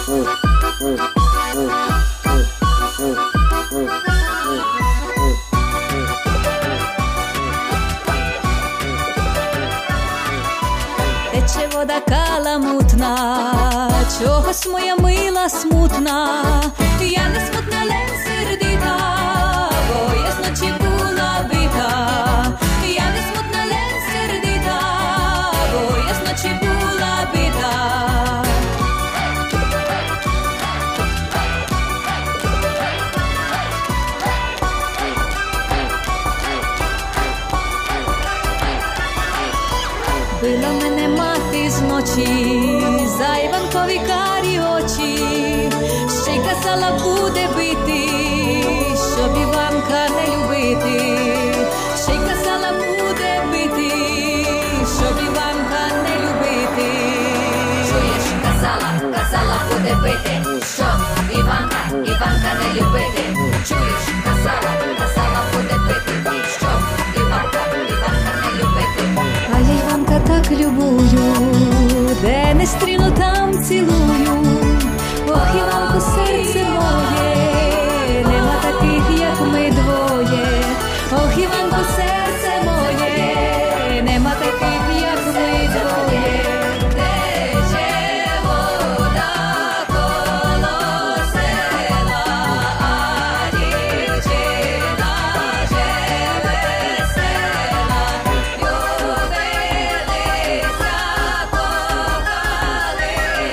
Тече вода каламутна, чогось моя мила смутна. Я не смутна, ледь сердита, бо я зночі була бита. Я не смутна, ледь сердита, бо я зночі була бита. Била мене мати зночі, за Іванкові карі очі, ще й казала буде бити, щоб Іванка не любити. Ще й казала буде бити, щоб Іванка не любити. Чуєш, казала буде бити, щоб Іванка не любити. Чуєш, казала буде бити, щоб Іванка не любити. А я Іванка так любую, де не стріну, там цілую. Ох, Іванко, серце моє, нема таких, як ми двоє. Ох, Іванко, серце моє, нема таких, як ми двоє. Тече вода коло села, а дівчина живе весела. Любилися, кохалися,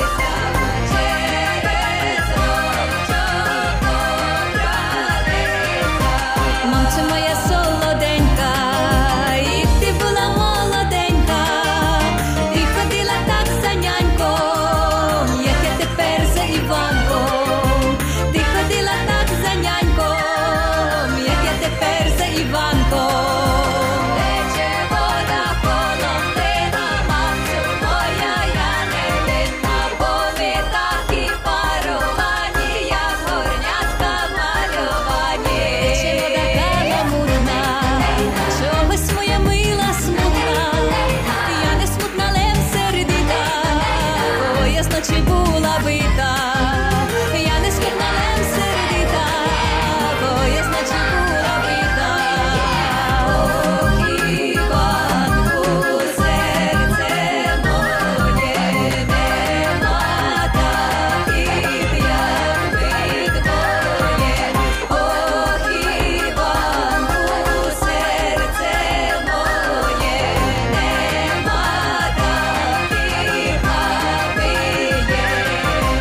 через рочок побралися. Мамцю моя солоденька, і ти була молоденька, ти ходила так за няньком, як я тепер за Іванком. Ти ходила так за няньком, як я тепер за Іванком. Тече вода коло млина, мамцю моя, я не видна, бо ми такі паровані, як горнятка мальовані. Тече вода каламутна, чогось моя мила смутна. Я не смутна, лем сердита, бо я зночі була бита. Я не смутна, лем сердита, бо я зночі була бита. Ох, Іванку, серце моє, нема таких, як ми двоє. Ох, Іванку, серце моє, нема таких, як ми є.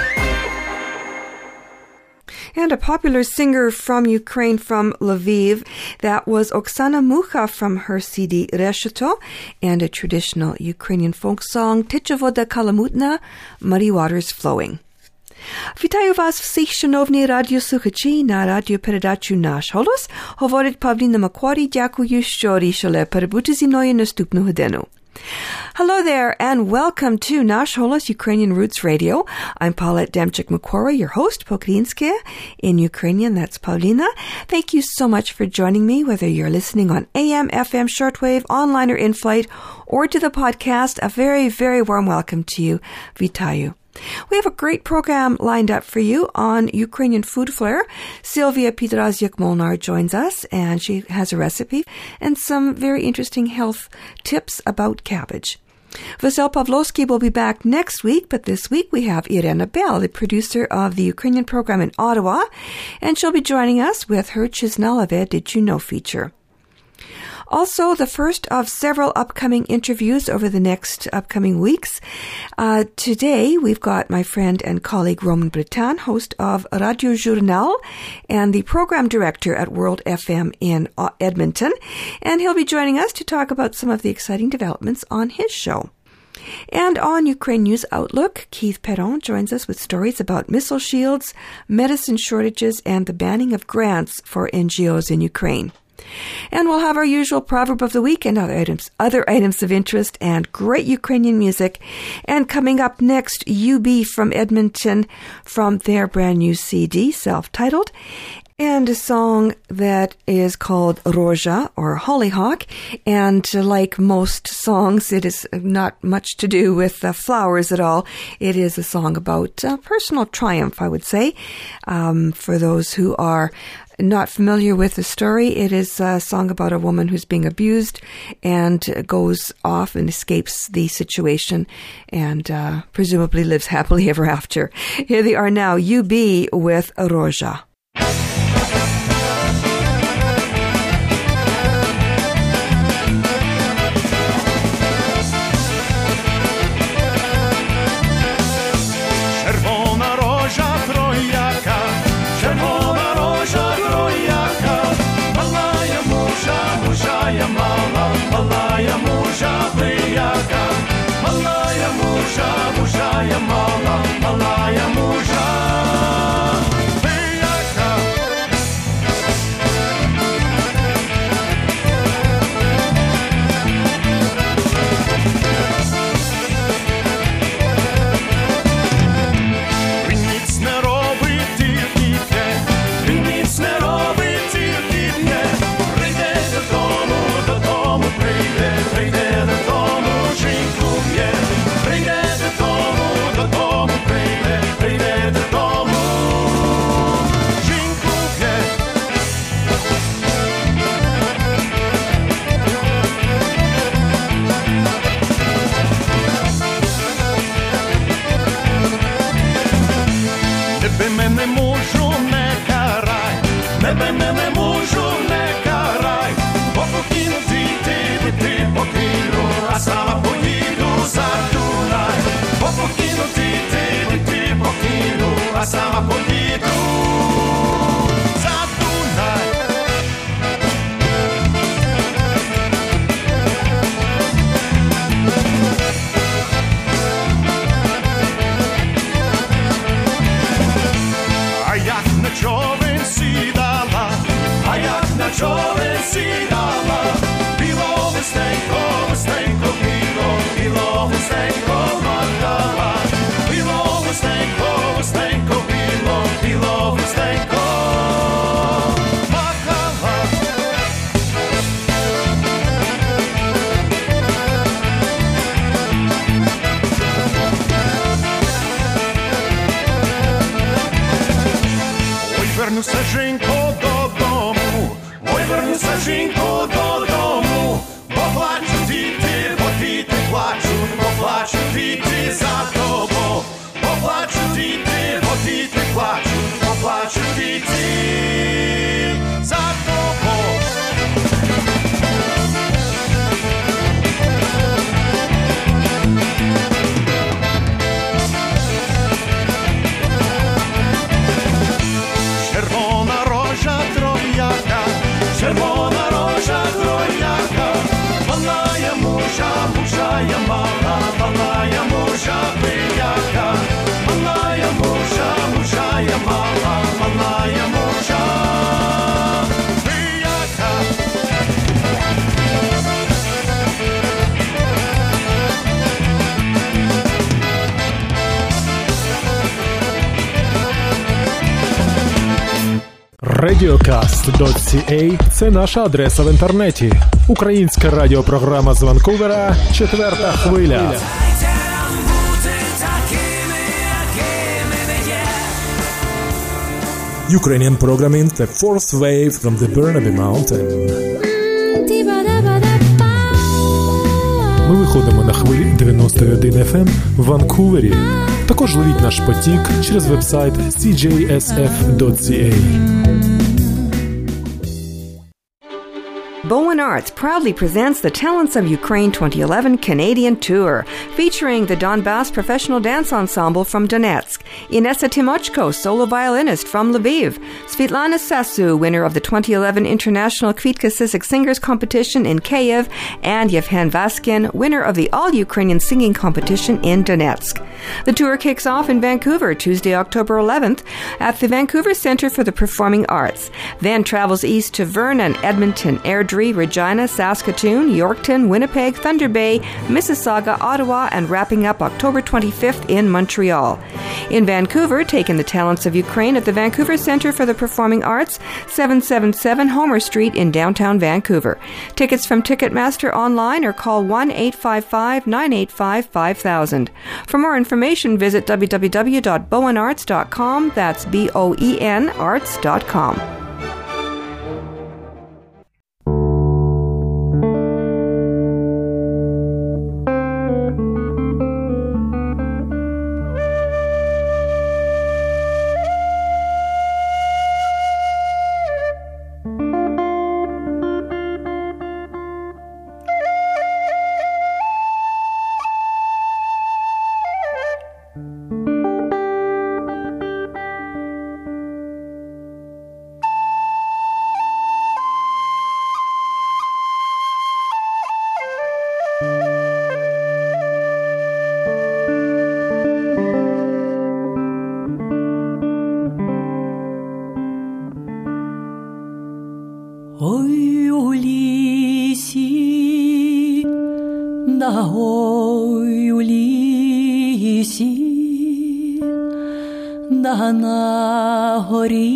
And a popular singer from Ukraine, from Lviv, that was Oksana Mukha from her CD Resheto, and a traditional Ukrainian folk song, Teche voda kalamutna, Muddy Waters Flowing. Вітаю вас всіх, шановні радіослухачі, на радіопередачу «Наш голос». Говорить Павліна Макварі. Дякую, що рішили перебути зі мною наступну годину. Hello there, and welcome to Nash Holos Ukrainian Roots Radio. I'm Paulette Demchik-Macquarie, your host, Pokrinskaya. In Ukrainian, that's Paulina. Thank you so much for joining me, whether you're listening on AM, FM, shortwave, online or in-flight, or to the podcast. A very, very warm welcome to you. Vitayu. We have a great program lined up for you on Ukrainian Food Flair. Sylvia Pidrazyuk-Molnar joins us, and she has a recipe and some very interesting health tips about cabbage. Vasyl Pavlovsky will be back next week, but this week we have Irena Bell, the producer of the Ukrainian program in Ottawa, and she'll be joining us with her Chiznalove Did You Know feature. Also, the first of several upcoming interviews over the next upcoming weeks. Today, we've got my friend and colleague Roman Bretan, host of Radio Journal and the program director at World FM in Edmonton. And he'll be joining us to talk about some of the exciting developments on his show. And on Ukraine News Outlook, Keith Perron joins us with stories about missile shields, medicine shortages, and the banning of grants for NGOs in Ukraine. And we'll have our usual proverb of the week and other items of interest and great Ukrainian music. And coming up next, UB from Edmonton from their brand new CD, self-titled. And a song that is called Rozha, or Hollyhock. And like most songs, it is not much to do with flowers at all. It is a song about personal triumph, I would say. For those who are not familiar with the story, it is a song about a woman who's being abused and goes off and escapes the situation and presumably lives happily ever after. Here they are now, UB with Rozha. Malaya Musha Priyaka, Malaya Musha, Mushaya Mala, Malaya Musha Priyaka. Він ніц не робить, тільки йде, він ніц не робить, тільки йде, прийде додому. Прийде додому, жінку б'є, прийде додому, прийде додому, жінку б'є. Тебе мене мужу не карай, тебе мене мужу не карай, бо покинути ти покину, а сама поїду за Дунай. Бо покинути ти покину, а сама поїду за Дунай. А як на човен сідала, а як на човен сідала, біло вистенько, біло вистенько махала, біло вистенько, біло вистенько махала. Ой, вернуся, жінко, додому, ой, вернуся, жінко, додому, бо плачуть діти за тобою, бо плачуть діти за тобою. Червона рожа трояка, червона рожа трояка, малая мужа, мужая мала, малая мужа прияка, малая мужа, мужая мала, малая мужа прияка. Radiocast.ca – це наша адреса в інтернеті. Українська радіопрограма з Ванкувера «Четверта хвиля». Ukrainian programming The Fourth Wave from the Burnaby Mountain. Ми виходимо на хвилі 91 FM в Ванкувері. Також ловіть наш потік через вебсайт cjsf.ca. Bowen Arts proudly presents the Talents of Ukraine 2011 Canadian Tour, featuring the Donbass Professional Dance Ensemble from Donetsk, Inessa Timochko, solo violinist from Lviv, Svetlana Sasu, winner of the 2011 International Kvitka Sisek Singers Competition in Kyiv, and Yevhen Vaskin, winner of the All-Ukrainian Singing Competition in Donetsk. The tour kicks off in Vancouver Tuesday, October 11th at the Vancouver Centre for the Performing Arts, then travels east to Vernon, Edmonton, Airdrie, Airdrie, Regina, Saskatoon, Yorkton, Winnipeg, Thunder Bay, Mississauga, Ottawa, and wrapping up October 25th in Montreal. In Vancouver, take in the talents of Ukraine at the Vancouver Centre for the Performing Arts, 777 Homer Street in downtown Vancouver. Tickets from Ticketmaster online or call 1-855-985-5000. For more information, visit www.bowenarts.com. That's BOEN arts.com. Ой у лісі, да ой у лісі, да на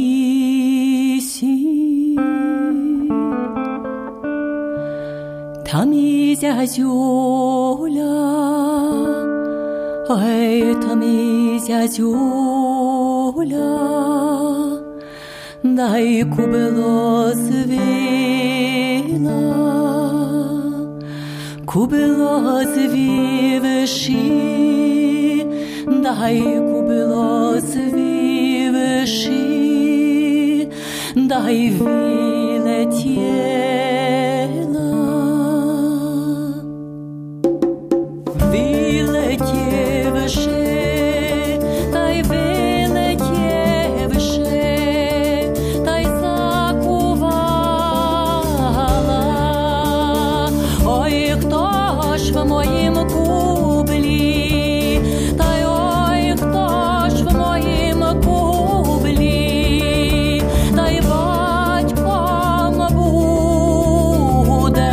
горісі, там і зязюля, ой, там і зязюля, дай кубило звила, кубило звівши, дай кубило звівши, дай вилетіла. Вилетівши, дай вилетівши, дай закувала. Ой, хто ж в моїм кублі, та й ой, хто ж в моїм кублі, та й батьком буде.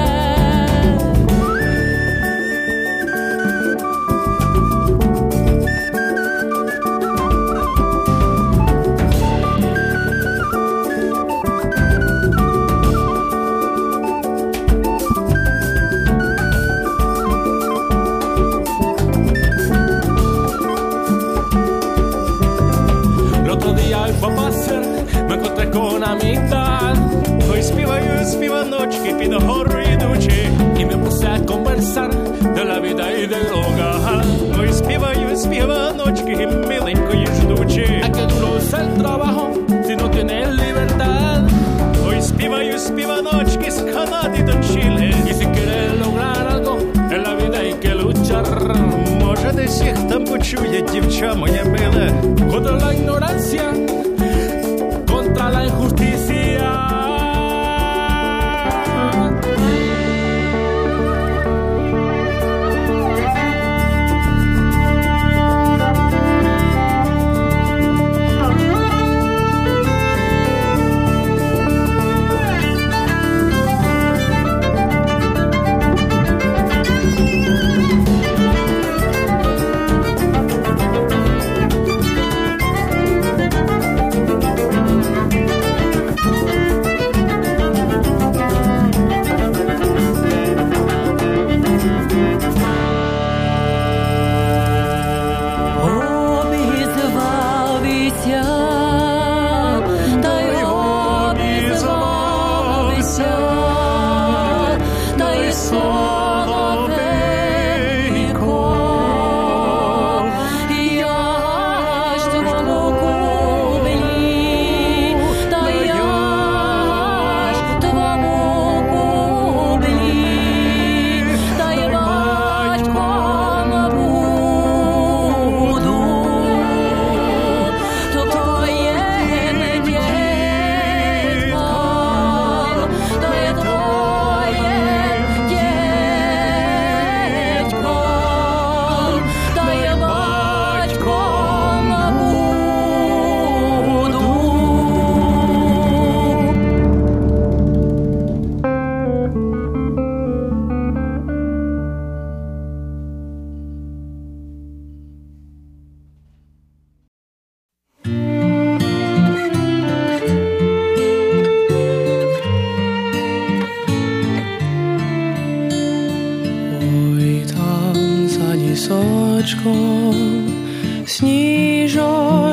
Ми котре конаміта, ой співаю співаночки під гору ідучи, і ми пусе конверсар de la vida y del hogar. Ой співаю співаночки, миленької ждучи, а que duro es el trabajo si no tienes libertad. Ой співаю співаночки з Канади до Чилі, і si quieres lograr algo en la vida hay que luchar. Може десь їх там почує дівча моє миле, contra la ignorancia, contra la injusticia.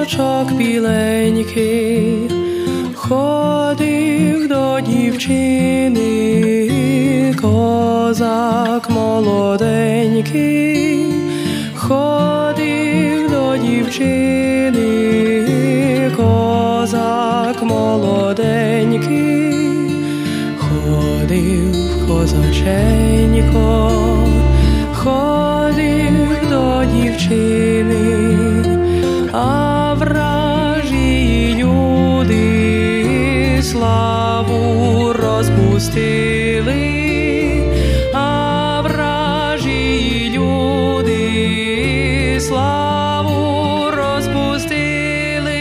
віночок біленький, ходив до дівчини, козак молоденький, ходив до дівчини, козак молоденький, ходив козаченько, ходив до дівчини, а вражі люди славу розпустили, а вражі люди славу розпустили,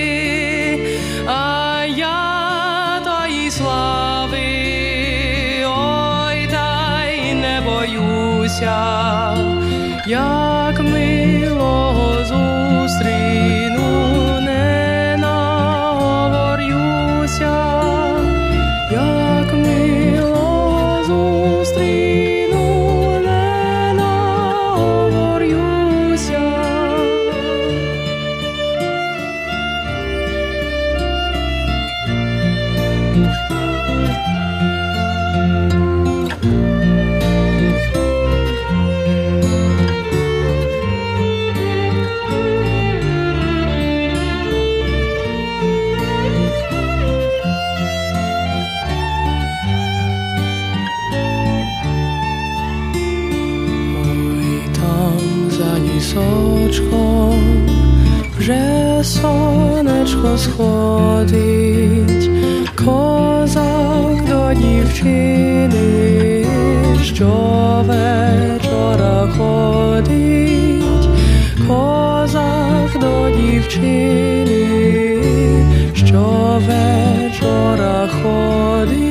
а я тої слави, ой, та й не боюся, як милого зустріну, не наговорюся, як милого зустріну, не наговорюся. Лісочком вже сонечко сходить, козак до дівчини щовечора ходить, козак до дівчини щовечора ходить.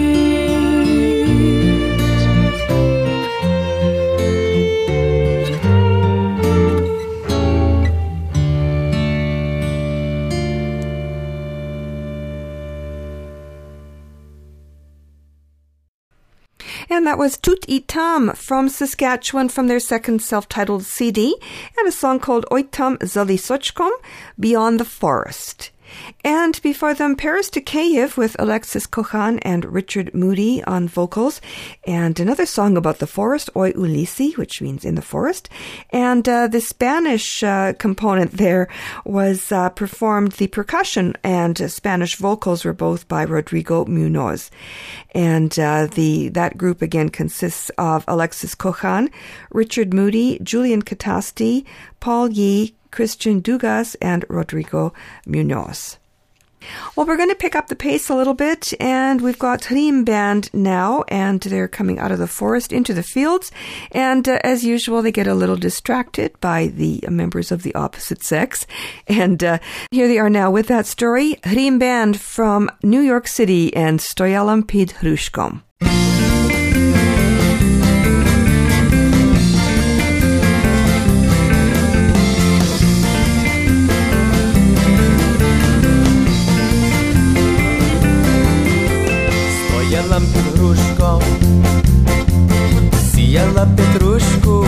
And that was Tut I Tam from Saskatchewan from their second self-titled CD, and a song called Oitam Zalisochkom, Beyond the Forest. And before them, Paris to Kyiv with Alexis Kochan and Richard Moody on vocals, and another song about the forest, Oi Ulisi, which means in the forest. And the Spanish component there was performed, the percussion and Spanish vocals were both by Rodrigo Munoz. And that group again consists of Alexis Kochan, Richard Moody, Julian Catasti, Paul Yee, Christian Dugas, and Rodrigo Munoz. Well, we're going to pick up the pace a little bit, and we've got Hrim Band now, and they're coming out of the forest into the fields, and as usual, they get a little distracted by the members of the opposite sex, and here they are now with that story, Hrim Band from New York City and Stoyalam Pid Hrushkom. Сіяла під грушком, сіяла петрушку,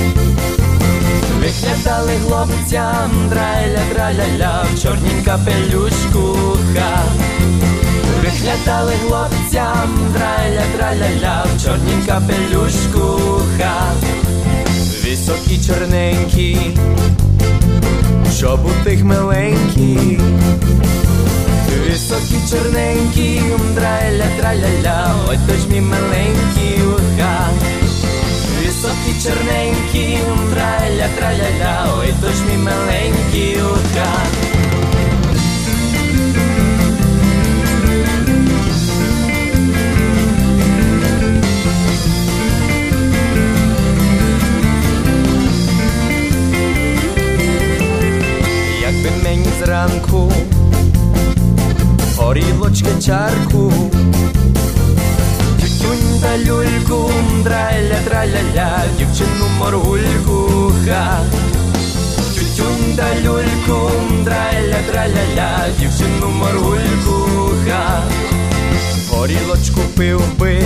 виглядали хлопцям драля-драля-ля в чорнім капелюшку, ха. Виглядали хлопцям драля-драля-ля в чорнім капелюшку, ха. Високі чорненькі, чоботих миленькі, високі чорненькі, драля-драля-ля, ой то ж мій миленький, уха. Високі чорненькі, драля-драля-ля, ой то ж мій миленький, уха. Якби мені зранку горілочки чарку, тютюнь та люльку, драля-драля-ля, дівчину моргульку, ха. Тютюнь та люльку, драля-драля-ля, дівчину моргульку, ха. Горілочку пив би,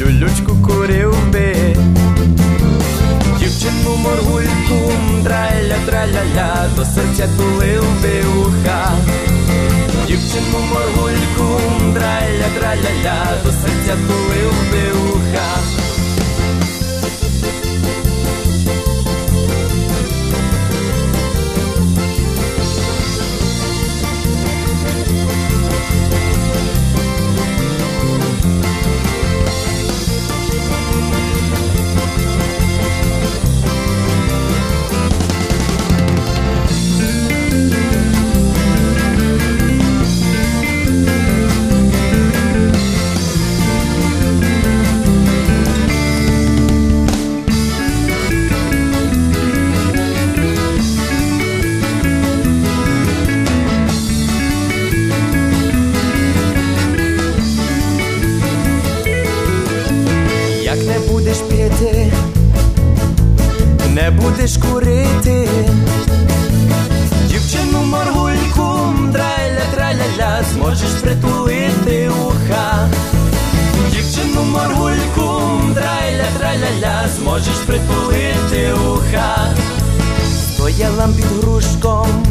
люлючку курив би, дівчину моргульку, драля траля-ля, до серця тулив би уха. Дівчину моргульку, траля-траля-ля, до серця тулив би уха. Не будеш курити, дівчину моргульку, траля-траля-ля, зможеш притулити уха. Дівчину моргульку, траля-траля-ля, зможеш притулити уха. Стояла під грушком,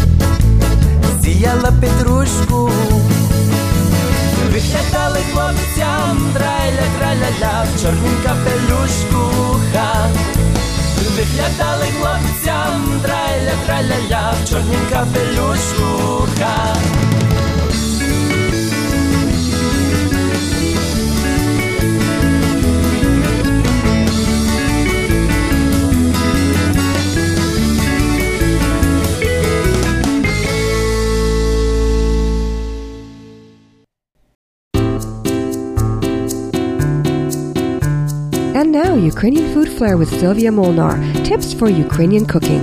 сіяла петрушку, виглядали хлопцям, траля-траля-ля, в чорнім капелюшку уха. Виглядали хлопцям, траля-траля-ля, в чорнім капелюшку ха. And now, Ukrainian Food Flair with Sylvia Molnar. Tips for Ukrainian cooking.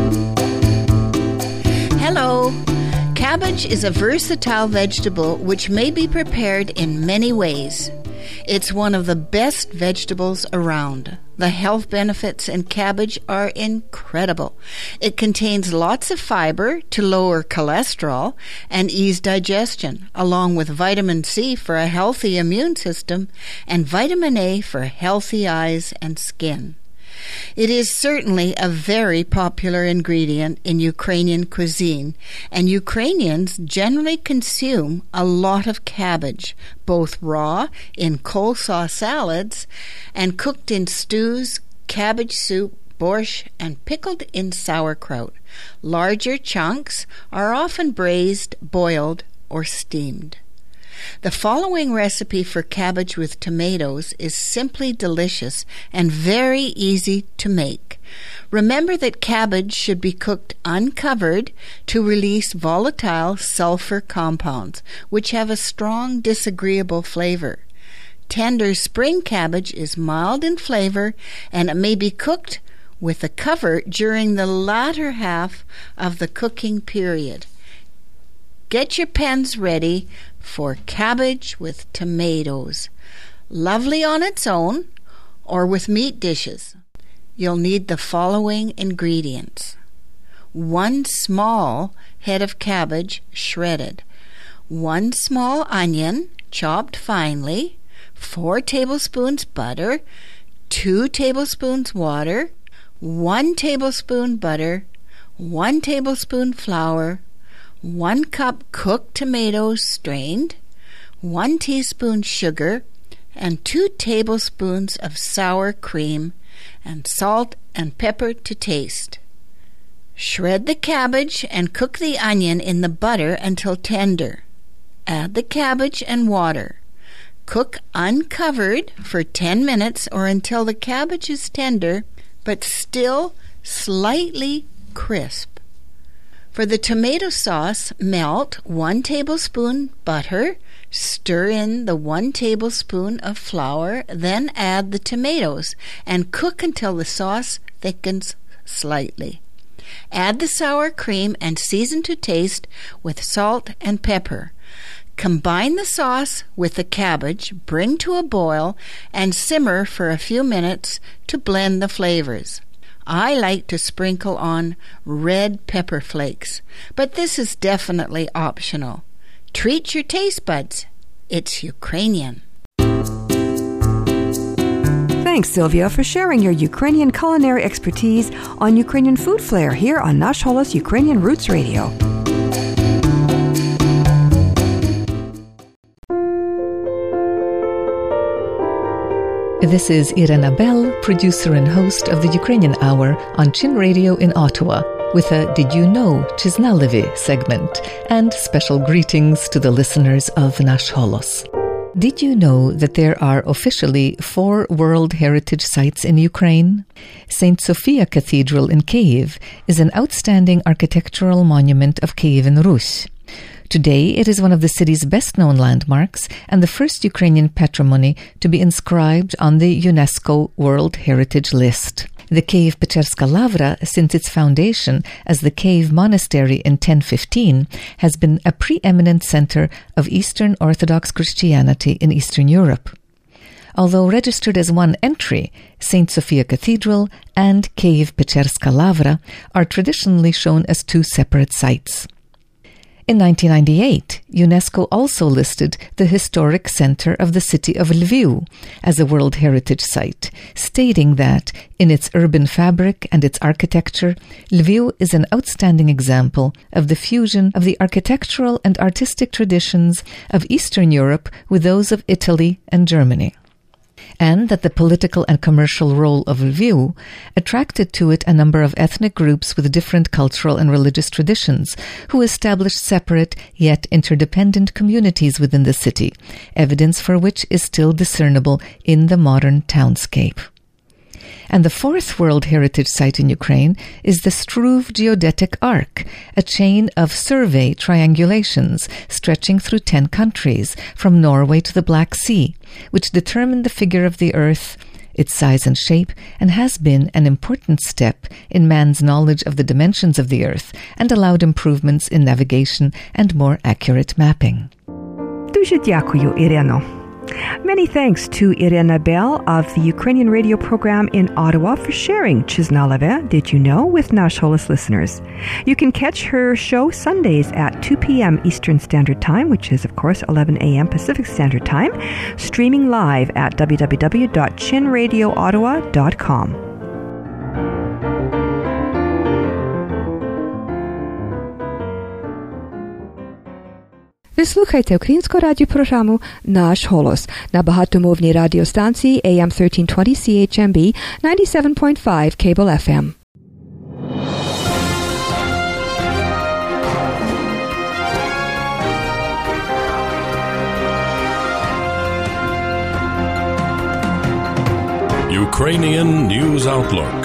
Hello. Cabbage is a versatile vegetable which may be prepared in many ways. It's one of the best vegetables around. The health benefits in cabbage are incredible. It contains lots of fiber to lower cholesterol and ease digestion, along with vitamin C for a healthy immune system and vitamin A for healthy eyes and skin. It is certainly a very popular ingredient in Ukrainian cuisine, and Ukrainians generally consume a lot of cabbage, both raw in coleslaw salads and cooked in stews, cabbage soup, borscht, and pickled in sauerkraut. Larger chunks are often braised, boiled, or steamed. The following recipe for cabbage with tomatoes is simply delicious and very easy to make. Remember that cabbage should be cooked uncovered to release volatile sulfur compounds, which have a strong, disagreeable flavor. Tender spring cabbage is mild in flavor, and it may be cooked with a cover during the latter half of the cooking period. Get your pans ready for cabbage with tomatoes. Lovely on its own or with meat dishes. You'll need the following ingredients: 1 small head of cabbage shredded, 1 small onion chopped finely, 4 tablespoons butter, 2 tablespoons water, 1 tablespoon butter, 1 tablespoon flour, 1 cup cooked tomatoes strained, 1 teaspoon sugar, and 2 tablespoons of sour cream, and salt and pepper to taste. Shred the cabbage and cook the onion in the butter until tender. Add the cabbage and water. Cook uncovered for 10 minutes or until the cabbage is tender but still slightly crisp. For the tomato sauce, melt 1 tablespoon butter, stir in the 1 tablespoon of flour, then add the tomatoes and cook until the sauce thickens slightly. Add the sour cream and season to taste with salt and pepper. Combine the sauce with the cabbage, bring to a boil, and simmer for a few minutes to blend the flavors. I like to sprinkle on red pepper flakes, but this is definitely optional. Treat your taste buds. It's Ukrainian. Thanks, Sylvia, for sharing your Ukrainian culinary expertise on Ukrainian Food Flair here on Nash Holos Ukrainian Roots Radio. This is Irena Bell, producer and host of the Ukrainian Hour on Chin Radio in Ottawa, with a Did You Know Chiznalevi segment, and special greetings to the listeners of Nash Holos. Did you know that there are officially 4 World Heritage Sites in Ukraine? St. Sophia Cathedral in Kyiv is an outstanding architectural monument of Kievan Rus. Today, it is one of the city's best-known landmarks and the first Ukrainian patrimony to be inscribed on the UNESCO World Heritage List. The Kyiv-Pecherska Lavra, since its foundation as the Kyiv Monastery in 1015, has been a preeminent center of Eastern Orthodox Christianity in Eastern Europe. Although registered as one entry, St. Sophia Cathedral and Kyiv-Pecherska Lavra are traditionally shown as 2 separate sites. In 1998, UNESCO also listed the historic center of the city of Lviv as a World Heritage Site, stating that, in its urban fabric and its architecture, Lviv is an outstanding example of the fusion of the architectural and artistic traditions of Eastern Europe with those of Italy and Germany, and that the political and commercial role of Lviv attracted to it a number of ethnic groups with different cultural and religious traditions, who established separate yet interdependent communities within the city, evidence for which is still discernible in the modern townscape. And the 4th World Heritage Site in Ukraine is the Struve Geodetic Arc, a chain of survey triangulations stretching through 10 countries, from Norway to the Black Sea, which determine the figure of the Earth, its size and shape, and has been an important step in man's knowledge of the dimensions of the Earth and allowed improvements in navigation and more accurate mapping. Дуже дякую, Ireno. Many thanks to Irena Bell of the Ukrainian radio program in Ottawa for sharing Chiznaleve, Did You Know, with Nash Holos listeners. You can catch her show Sundays at 2 p.m. Eastern Standard Time, which is, of course, 11 a.m. Pacific Standard Time, streaming live at www.chinradioottawa.com. Ви слухаєте українську радіопрограму «Наш голос» на багатомовній радіостанції AM 1320 CHMB 97.5 Cable FM. Ukrainian News Outlook.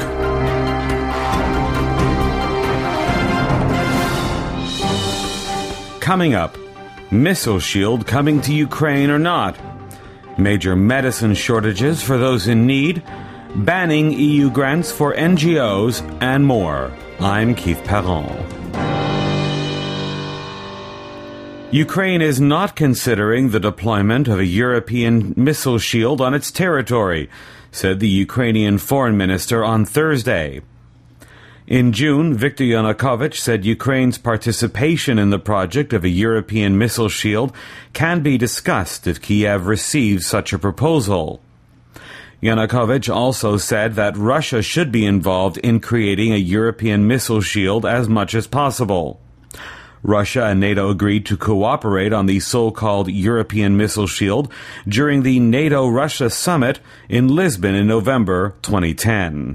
Coming up, missile shield coming to Ukraine or not? Major medicine shortages for those in need, banning EU grants for NGOs, and more. I'm Keith Perron. Ukraine is not considering the deployment of a European missile shield on its territory, said the Ukrainian foreign minister on Thursday. In June, Viktor Yanukovych said Ukraine's participation in the project of a European missile shield can be discussed if Kiev receives such a proposal. Yanukovych also said that Russia should be involved in creating a European missile shield as much as possible. Russia and NATO agreed to cooperate on the so-called European missile shield during the NATO-Russia summit in Lisbon in November 2010.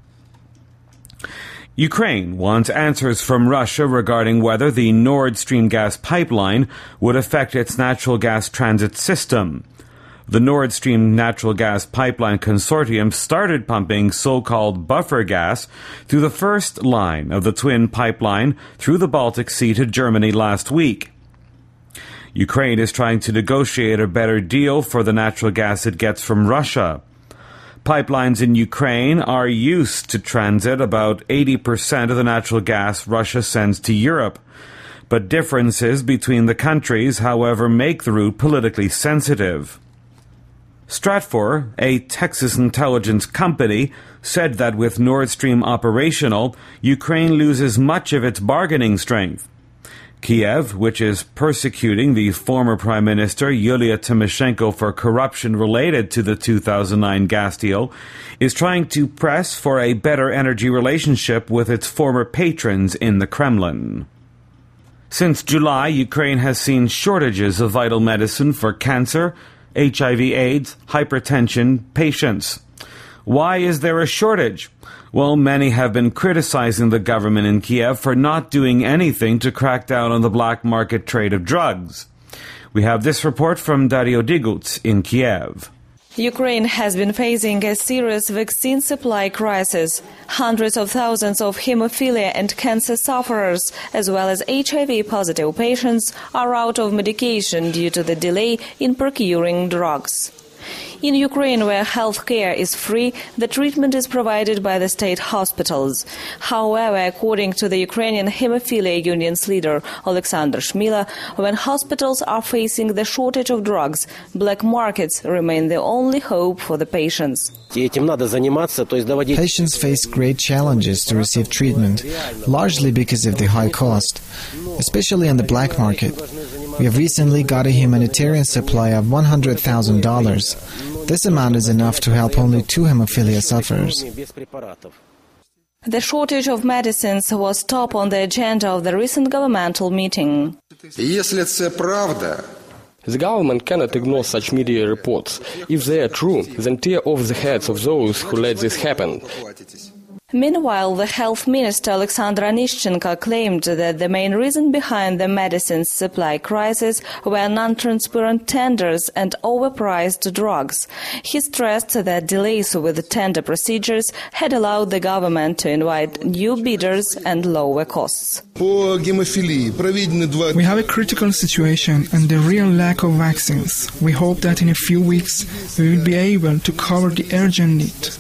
Ukraine wants answers from Russia regarding whether the Nord Stream gas pipeline would affect its natural gas transit system. The Nord Stream natural gas pipeline consortium started pumping so-called buffer gas through the first line of the twin pipeline through the Baltic Sea to Germany last week. Ukraine is trying to negotiate a better deal for the natural gas it gets from Russia. Pipelines in Ukraine are used to transit about 80% of the natural gas Russia sends to Europe. But differences between the countries, however, make the route politically sensitive. Stratfor, a Texas intelligence company, said that with Nord Stream operational, Ukraine loses much of its bargaining strength. Kiev, which is persecuting the former Prime Minister Yulia Tymoshenko for corruption related to the 2009 gas deal, is trying to press for a better energy relationship with its former patrons in the Kremlin. Since July, Ukraine has seen shortages of vital medicine for cancer, HIV/AIDS, hypertension patients. Why is there a shortage? Well, many have been criticizing the government in Kiev for not doing anything to crack down on the black market trade of drugs. We have this report from Dario Diguts in Kiev. Ukraine has been facing a serious vaccine supply crisis. Hundreds of thousands of hemophilia and cancer sufferers, as well as HIV-positive patients, are out of medication due to the delay in procuring drugs. In Ukraine, where healthcare is free, the treatment is provided by the state hospitals. However, according to the Ukrainian Hemophilia Union's leader, Alexander Shmila, when hospitals are facing the shortage of drugs, black markets remain the only hope for the patients. Patients face great challenges to receive treatment, largely because of the high cost, especially on the black market. We have recently got a humanitarian supply of $100,000. This amount is enough to help only 2 hemophilia sufferers. The shortage of medicines was top on the agenda of the recent governmental meeting. The government cannot ignore such media reports. If they are true, then tear off the heads of those who let this happen. Meanwhile, the health minister Alexandra Anishchenko claimed that the main reason behind the medicines supply crisis were non-transparent tenders and overpriced drugs. He stressed that delays with the tender procedures had allowed the government to invite new bidders and lower costs. We have a critical situation and a real lack of vaccines. We hope that in a few weeks we will be able to cover the urgent need.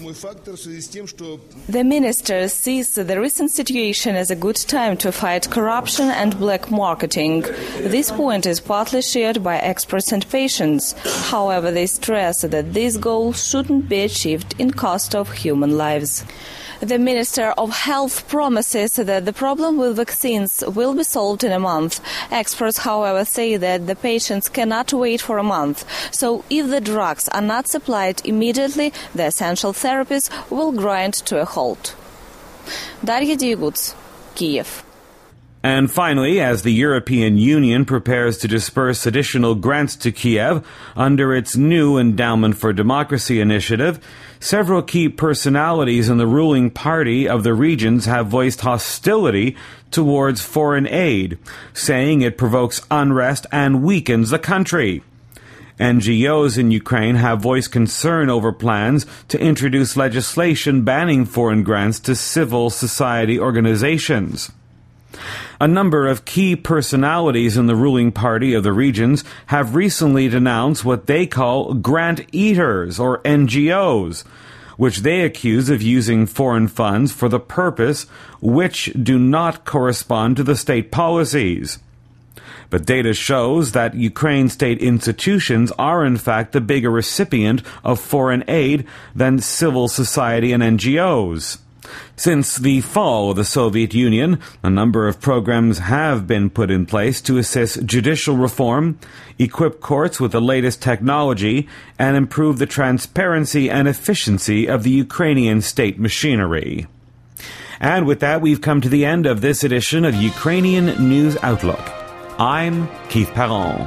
The minister sees the recent situation as a good time to fight corruption and black marketing. This point is partly shared by experts and patients. However, they stress that this goal shouldn't be achieved in cost of human lives. The Minister of Health promises that the problem with vaccines will be solved in a month. Experts, however, say that the patients cannot wait for a month. So if the drugs are not supplied immediately, the essential therapies will grind to a halt. Daria Diguts, Kiev. And finally, as the European Union prepares to disperse additional grants to Kiev under its new Endowment for Democracy initiative, several key personalities in the ruling party of the regions have voiced hostility towards foreign aid, saying it provokes unrest and weakens the country. NGOs in Ukraine have voiced concern over plans to introduce legislation banning foreign grants to civil society organizations. A number of key personalities in the ruling party of the regions have recently denounced what they call grant eaters, or NGOs, which they accuse of using foreign funds for the purpose which do not correspond to the state policies. But data shows that Ukraine state institutions are in fact the bigger recipient of foreign aid than civil society and NGOs. Since the fall of the Soviet Union, a number of programs have been put in place to assist judicial reform, equip courts with the latest technology, and improve the transparency and efficiency of the Ukrainian state machinery. And with that, we've come to the end of this edition of Ukrainian News Outlook. I'm Keith Perron.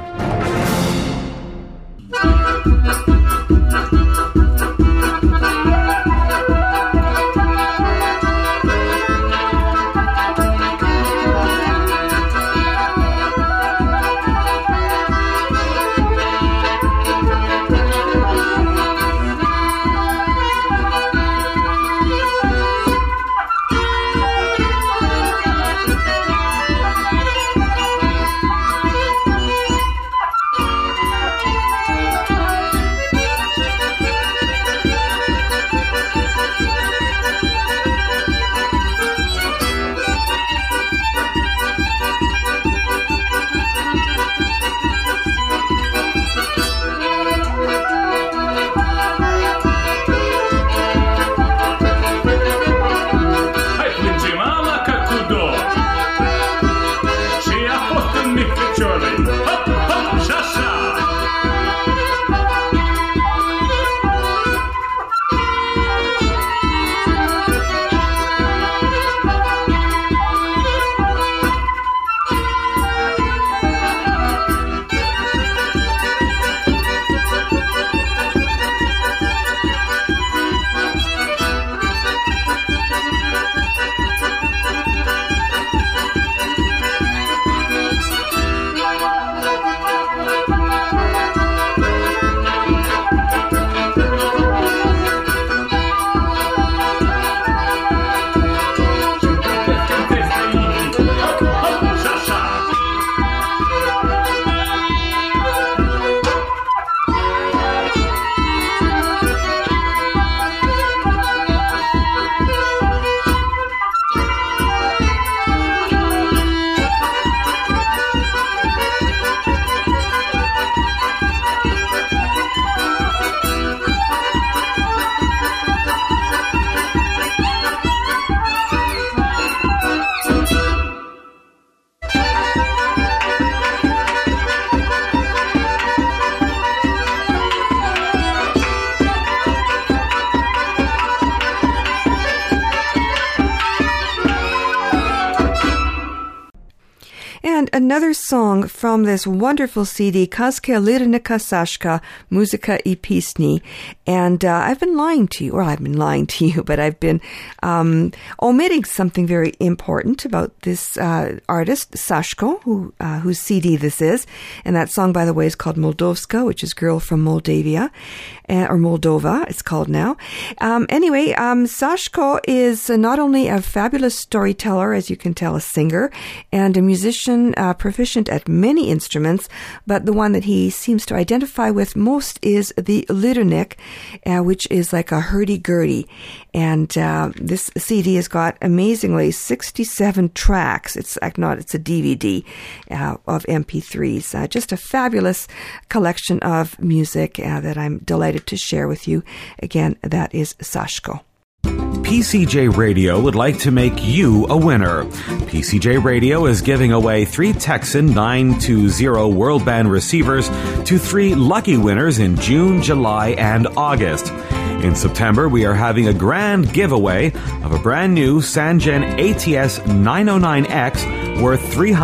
And another song from this wonderful CD, Kazka Lirnika Sashka, Muzika I Pisni. And I've been lying to you, but I've been omitting something very important about this artist, Sashko, whose CD this is. And that song, by the way, is called Moldovska, which is Girl from Moldavia, or Moldova, it's called now. Anyway, Sashko is not only a fabulous storyteller, as you can tell, a singer, and a musician proficient at many instruments, but the one that he seems to identify with most is the liturnik, which is like a hurdy-gurdy. And this CD has got amazingly 67 tracks. It's a DVD of MP3s. Just a fabulous collection of music that I'm delighted to share with you. Again, that is Sashko. PCJ Radio would like to make you a winner. PCJ Radio is giving away 3 Texan 920 World Band receivers to 3 lucky winners in June, July, and August. In September, we are having a grand giveaway of a brand new Sangen ATS 909X worth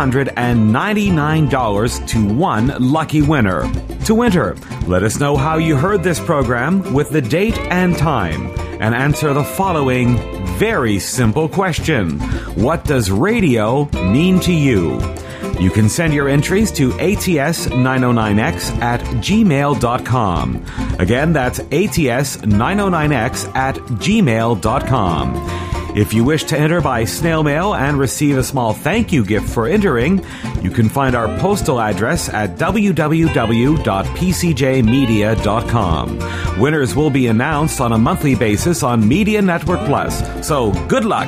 $399 to 1 lucky winner. To enter, let us know how you heard this program with the date and time, and answer the following very simple question. What does radio mean to you? You can send your entries to ats909x@gmail.com. Again, that's ats909x@gmail.com. If you wish to enter by snail mail and receive a small thank you gift for entering, you can find our postal address at www.pcjmedia.com. Winners will be announced on a monthly basis on Media Network Plus. So, good luck!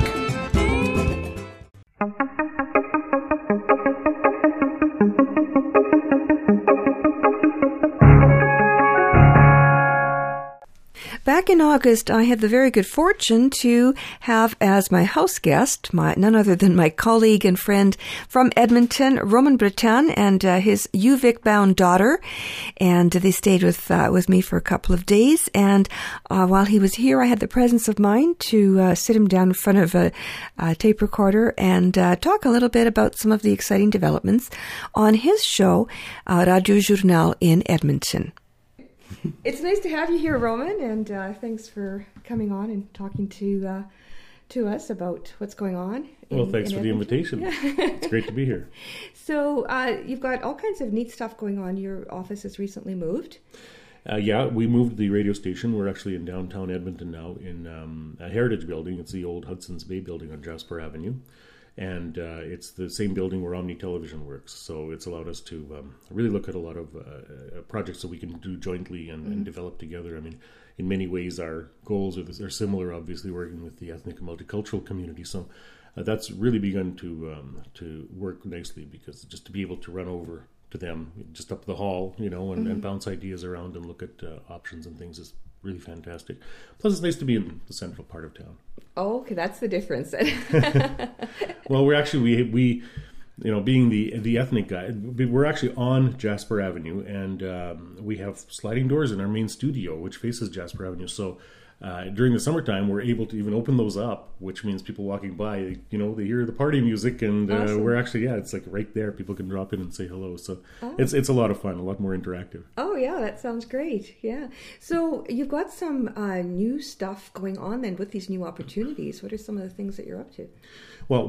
Back in August, I had the very good fortune to have as my house guest none other than my colleague and friend from Edmonton, Roman Breton, and his UVic-bound daughter. And they stayed with me for a couple of days. And while he was here, I had the presence of mind to sit him down in front of a tape recorder and talk a little bit about some of the exciting developments on his show, Radio Journal in Edmonton. It's nice to have you here, Roman, and thanks for coming on and talking to us about what's going on. Thanks for the invitation. It's great to be here. So you've got all kinds of neat stuff going on. Your office has recently moved. Yeah, we moved the radio station. We're actually in downtown Edmonton now in a heritage building. It's the old Hudson's Bay building on Jasper Avenue. And it's the same building where Omni Television works. So it's allowed us to really look at a lot of projects that we can do jointly and develop together. I mean, in many ways, our goals are similar, obviously, working with the ethnic and multicultural community. So that's really begun to work nicely, because just to be able to run over to them just up the hall, and bounce ideas around and look at options and things is really fantastic. Plus, it's nice to be in the central part of town. Oh, okay, that's the difference. Well, we're actually we being the ethnic guy, we're actually on Jasper Avenue, and we have sliding doors in our main studio, which faces Jasper Avenue. So during the summertime, we're able to even open those up, which means people walking by, they hear the party music, and awesome. We're actually, it's like right there. People can drop in and say hello. So it's a lot of fun, a lot more interactive. Oh, yeah, that sounds great. Yeah. So you've got some new stuff going on then with these new opportunities. What are some of the things that you're up to? Well,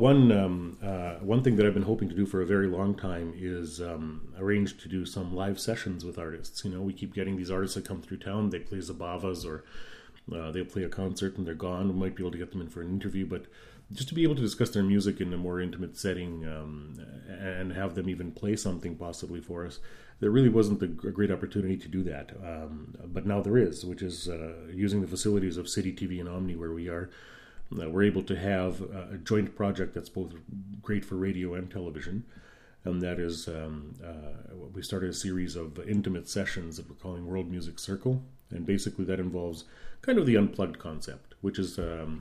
one thing that I've been hoping to do for a very long time is arrange to do some live sessions with artists. We keep getting these artists that come through town. They play Zabavas, or they'll play a concert and they're gone. We might be able to get them in for an interview, but just to be able to discuss their music in a more intimate setting and have them even play something possibly for us, there really wasn't a great opportunity to do that. But now there is, which is using the facilities of City TV and Omni where we are. We're able to have a joint project that's both great for radio and television. And that is, we started a series of intimate sessions that we're calling World Music Circle. And basically that involves kind of the unplugged concept, which is,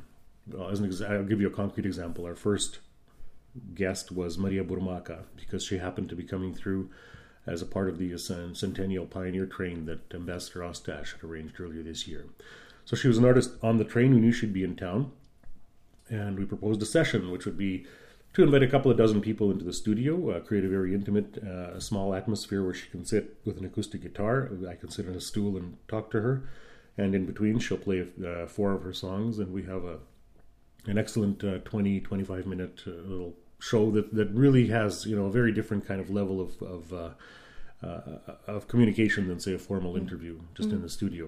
I'll give you a concrete example. Our first guest was Maria Burmaca, because she happened to be coming through as a part of the Centennial Pioneer train that Ambassador Ostash had arranged earlier this year. So she was an artist on the train. We knew she'd be in town. And we proposed a session, which would be to invite a couple of dozen people into the studio, create a very intimate, small atmosphere where she can sit with an acoustic guitar. I can sit on a stool and talk to her. And in between, she'll play 4 of her songs, and we have an excellent 20-25 minute little show that really has a very different kind of level of communication than, say, a formal interview just in the studio.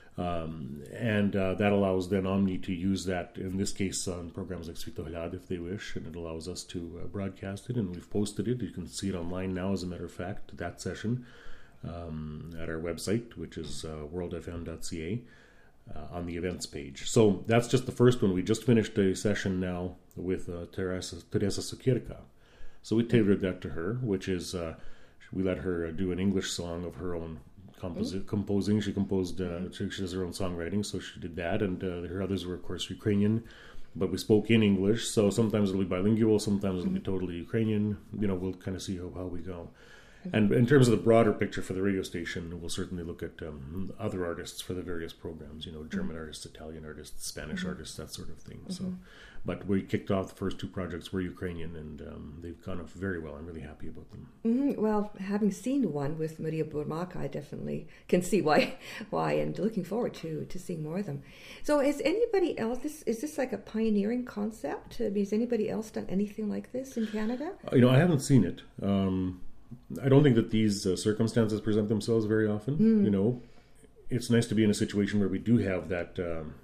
And that allows then Omni to use that, in this case, on programs like Svitohlad if they wish, and it allows us to broadcast it, and we've posted it. You can see it online now, as a matter of fact, that session at our website, which is worldfm.ca, on the events page. So that's just the first one. We just finished a session now with Teresa Sukirka. So we tailored that to her, which is, we let her do an English song of her own composing. She composed, she does her own songwriting, so she did that, and her others were, of course, Ukrainian, but we spoke in English, so sometimes it'll be bilingual, sometimes it'll be totally Ukrainian. We'll kind of see how we go. And in terms of the broader picture for the radio station, we'll certainly look at other artists for the various programs, German artists, Italian artists, Spanish artists, that sort of thing. So, but we kicked off the first 2 projects were Ukrainian, and they've gone off very well. I'm really happy about them. Well, having seen one with Maria Burmaka, I definitely can see why, and looking forward to seeing more of them. So is anybody else, is this like a pioneering concept? Has anybody else done anything like this in Canada? I haven't seen it. I don't think that these circumstances present themselves very often. It's nice to be in a situation where we do have that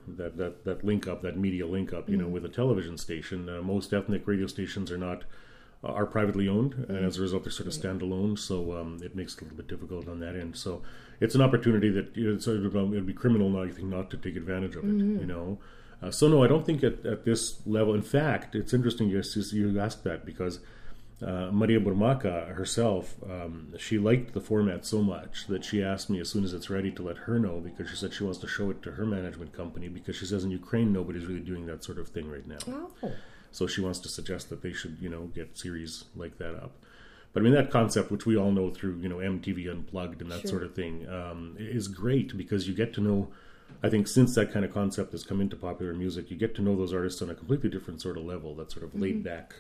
link up, that media link up, with a television station. Most ethnic radio stations are privately owned, and as a result, they're sort of standalone. So it makes it a little bit difficult on that end. So it's an opportunity that it would be criminal, I think, not to take advantage of it. So no, I don't think at this level. In fact, it's interesting you asked that, because Maria Burmaka herself, she liked the format so much that she asked me as soon as it's ready to let her know, because she said she wants to show it to her management company, because she says in Ukraine nobody's really doing that sort of thing right now. Oh. So she wants to suggest that they should, get series like that up. But I mean, that concept, which we all know through, MTV Unplugged and that sort of thing, is great, because you get to know, I think since that kind of concept has come into popular music, you get to know those artists on a completely different sort of level, that sort of laid back,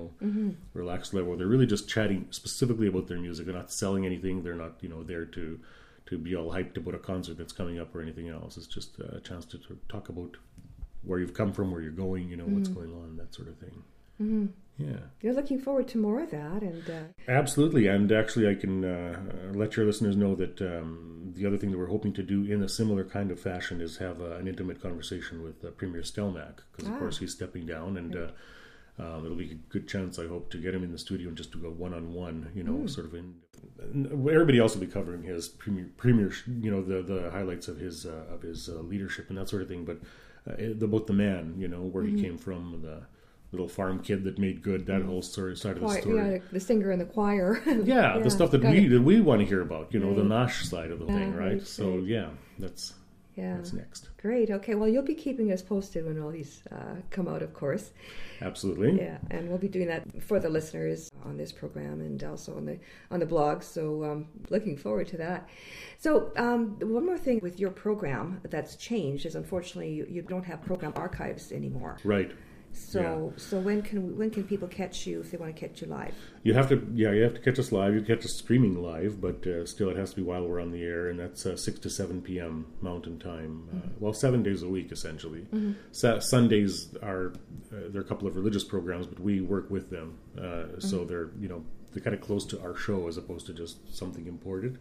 relaxed level. They're really just chatting specifically about their music. They're not selling anything. They're not, there to be all hyped about a concert that's coming up or anything else. It's just a chance to talk about where you've come from, where you're going, what's going on, that sort of thing. Yeah. You're looking forward to more of that. And absolutely. And actually, I can let your listeners know that the other thing that we're hoping to do in a similar kind of fashion is have an intimate conversation with Premier Stelmach, because, of course, he's stepping down, and it'll be a good chance, I hope, to get him in the studio and just to go one-on-one, sort of in. Everybody else will be covering his premier, the highlights of his leadership and that sort of thing, but about the man, where he came from, the little farm kid that made good, that whole side of the story. Yeah, the singer in the choir. yeah, the stuff that we want to hear about, the Nash side of the thing, right? So, that's next. Great. Okay. Well, you'll be keeping us posted when all these come out, of course. Absolutely. Yeah, and we'll be doing that for the listeners on this program and also on the blog. So looking forward to that. So one more thing with your program that's changed is, unfortunately, you don't have program archives anymore. Right. So when can people catch you if they want to catch you live? You have to catch us live. You catch us streaming live, but still it has to be while we're on the air, and that's 6 to 7 p.m. Mountain Time. 7 days a week essentially. Sundays are there are a couple of religious programs, but we work with them, so they're kind of close to our show as opposed to just something imported.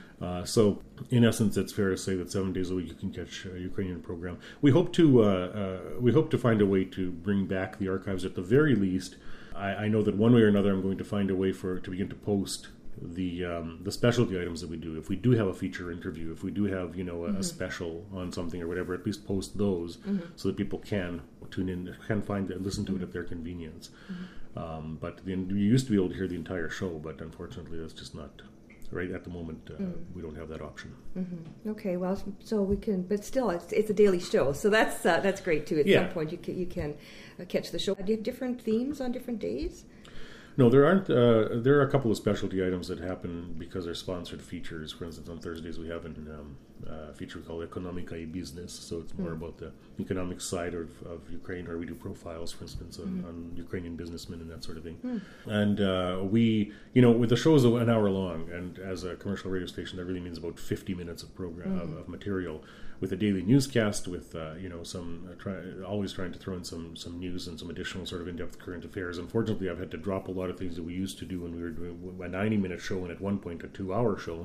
So in essence, it's fair to say that 7 days a week you can catch a Ukrainian program. We hope to find a way to bring back the archives at the very least. I know that one way or another I'm going to find a way to begin to post the specialty items that we do. If we do have a feature interview, if we do have a special on something or whatever, at least post those so that people can tune in, can find and listen to it at their convenience. But you used to be able to hear the entire show, but unfortunately that's just not right at the moment. We don't have that option. Okay, well, so we can, but still, it's a daily show, so that's great too. At some point, you can catch the show. Do you have different themes on different days? No, there aren't. There are a couple of specialty items that happen because they're sponsored features. For instance, on Thursdays we have a feature called Ekonomika I Business, so it's more about the economic side of Ukraine, or we do profiles, for instance, on Ukrainian businessmen and that sort of thing. And we, with the show is an hour long, and as a commercial radio station, that really means about 50 minutes of program of material, with a daily newscast, with always trying to throw in some news and some additional sort of in-depth current affairs. Unfortunately, I've had to drop a lot of things that we used to do when we were doing a 90-minute show, and at one point a 2-hour show.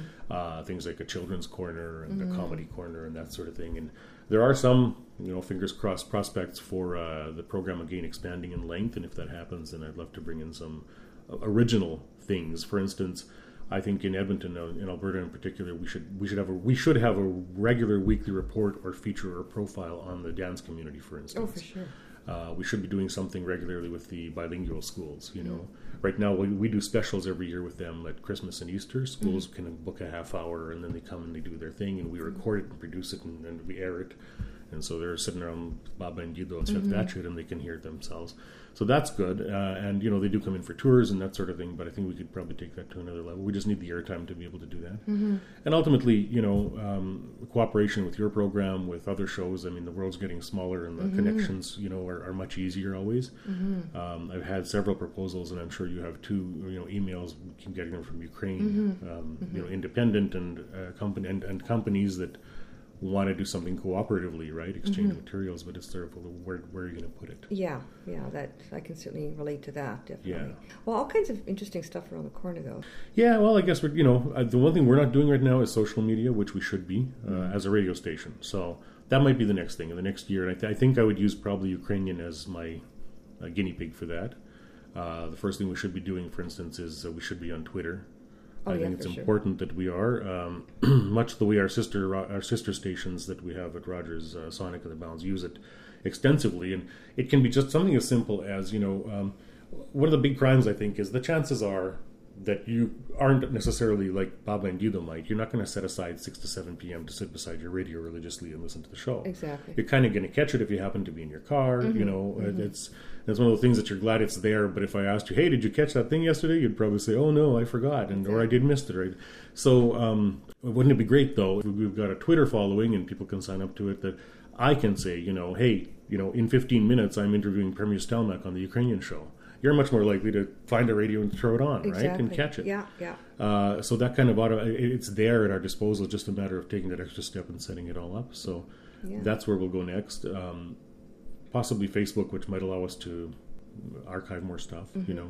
Things like a children's corner and a comedy corner and that sort of thing. And there are some, fingers crossed, prospects for the program again expanding in length. And if that happens, then I'd love to bring in some original things. For instance, I think in Edmonton, in Alberta in particular, we should have a regular weekly report or feature or profile on the dance community, for instance. Oh, for sure. We should be doing something regularly with the bilingual schools. Right now we do specials every year with them at Christmas and Easter. Schools can book a half hour, and then they come and they do their thing, and we record it and produce it, and we air it. And so they're sitting around Baba and Guido and Svetvatchut, and they can hear it themselves. So that's good. And, they do come in for tours and that sort of thing, but I think we could probably take that to another level. We just need the airtime to be able to do that. And ultimately, cooperation with your program, with other shows. I mean, the world's getting smaller, and the connections, are much easier always. I've had several proposals, and I'm sure you have too, emails, we keep getting them from Ukraine, independent and companies that want to do something cooperatively, right? Exchange materials, but it's sort of where are you going to put it? Yeah, that I can certainly relate to that, definitely. Yeah. Well, all kinds of interesting stuff around the corner, though. Yeah, well, I guess we're, the one thing we're not doing right now is social media, which we should be as a radio station. So that might be the next thing in the next year. And I think I would use probably Ukrainian as my guinea pig for that. The first thing we should be doing, for instance, is we should be on Twitter. I think it's important that we are, much the way our sister stations that we have at Rogers, Sonic and the Bounds, use it extensively. And it can be just something as simple as, one of the big crimes, I think, is the chances are that you aren't necessarily like Baba and Guido might. You're not going to set aside 6 to 7 p.m. to sit beside your radio religiously and listen to the show. Exactly. You're kind of going to catch it if you happen to be in your car. It's one of those things that you're glad it's there. But if I asked you, hey, did you catch that thing yesterday? You'd probably say, oh, no, I forgot. Or I did miss it, right? So wouldn't it be great, though, if we've got a Twitter following and people can sign up to it, that I can say, hey, in 15 minutes I'm interviewing Premier Stelmach on the Ukrainian show. You're much more likely to find a radio and throw it on, right? And catch it. Yeah. So that kind of it's there at our disposal, just a matter of taking that extra step and setting it all up. So that's where we'll go next. Possibly Facebook, which might allow us to archive more stuff,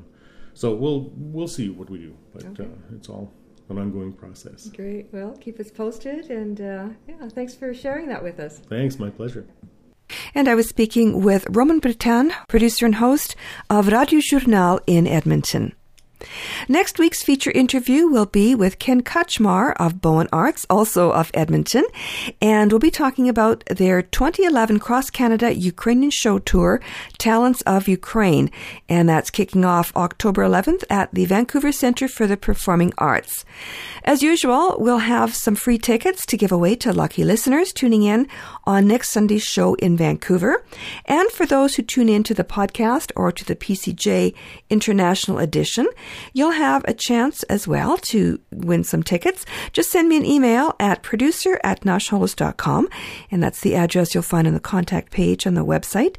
So we'll see what we do, but it's all an ongoing process. Great. Well, keep us posted, and thanks for sharing that with us. Thanks, my pleasure. And I was speaking with Roman Britan, producer and host of Radio Journal in Edmonton. Next week's feature interview will be with Ken Kachmar of Bowen Arts, also of Edmonton, and we'll be talking about their 2011 Cross-Canada Ukrainian show tour, Talents of Ukraine, and that's kicking off October 11th at the Vancouver Centre for the Performing Arts. As usual, we'll have some free tickets to give away to lucky listeners tuning in on next Sunday's show in Vancouver, and for those who tune in to the podcast or to the PCJ International Edition, you'll have a chance as well to win some tickets. Just send me an email at producer@nashholos.com, and that's the address you'll find on the contact page on the website,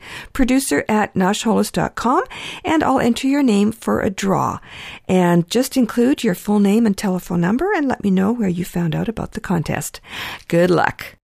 producer@nashholos.com, and I'll enter your name for a draw. And just include your full name and telephone number and let me know where you found out about the contest. Good luck.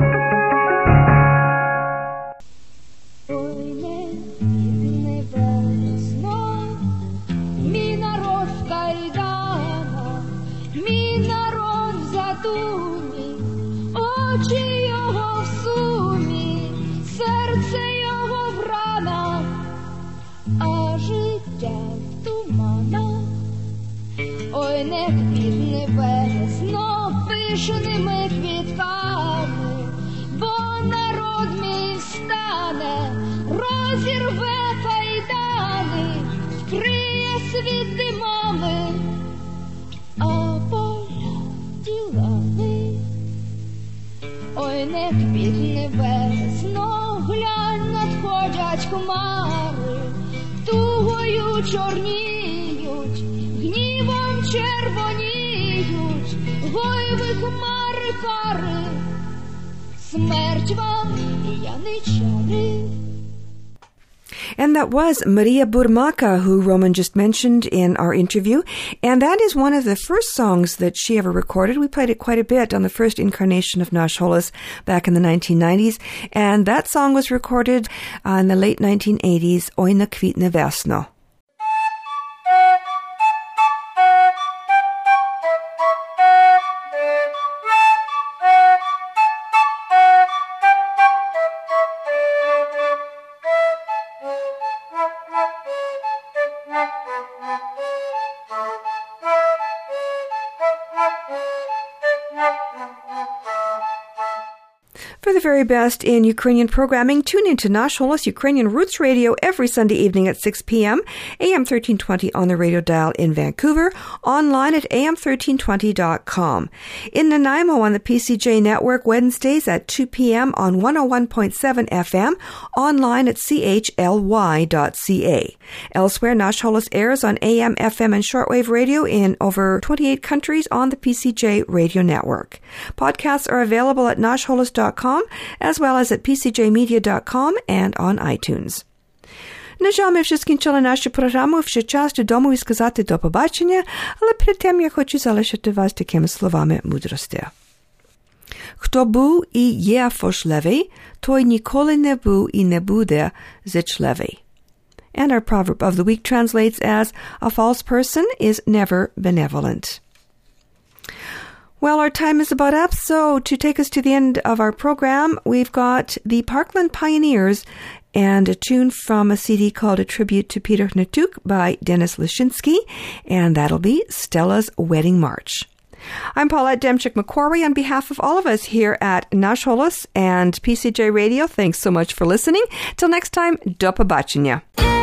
Очі його в сумі, серце його в ранах, а життя в туманах. Ой, не квітне весно пишними квітками, бо народ мій встане, розірве кайдани, вкриє світ димами, а поля ділами. Ой, не квітне весно, глянь, надходять хмари, тугою чорні. червоніють гойви хмари кари, смерть вам і яничари. And that was Maria Burmaka, who Roman just mentioned in our interview. And that is one of the first songs that she ever recorded. We played it quite a bit on the first incarnation of Nash Holos back in the 1990s. And that song was recorded in the late 1980s, Oj na kvitne vesno. For the very best in Ukrainian programming, tune in to Nash Holos Ukrainian Roots Radio every Sunday evening at 6 p.m., AM 1320 on the radio dial in Vancouver, online at am1320.com. In Nanaimo on the PCJ network, Wednesdays at 2 p.m. on 101.7 FM, online at chly.ca. Elsewhere, Nash Holos airs on AM, FM, and shortwave radio in over 28 countries on the PCJ radio network. Podcasts are available at nashholos.com as well as at pcjmedia.com and on iTunes. На жаль, ми вже скінчили нашу програму, вже час додому і сказати до побачення, але перед тим я хочу залишити вас такими словами мудрості. Хто був і є фошлевий, той ніколи не був і не буде зичлевий. And our proverb of the week translates as, a false person is never benevolent. Well, our time is about up, so to take us to the end of our program, we've got the Parkland Pioneers and a tune from a CD called A Tribute to Peter Hnatuk by Dennis Leshinsky, and that'll be Stella's Wedding March. I'm Paulette Demchik-McQuarrie on behalf of all of us here at Nash Holos and PCJ Radio. Thanks so much for listening. Till next time, do побачення.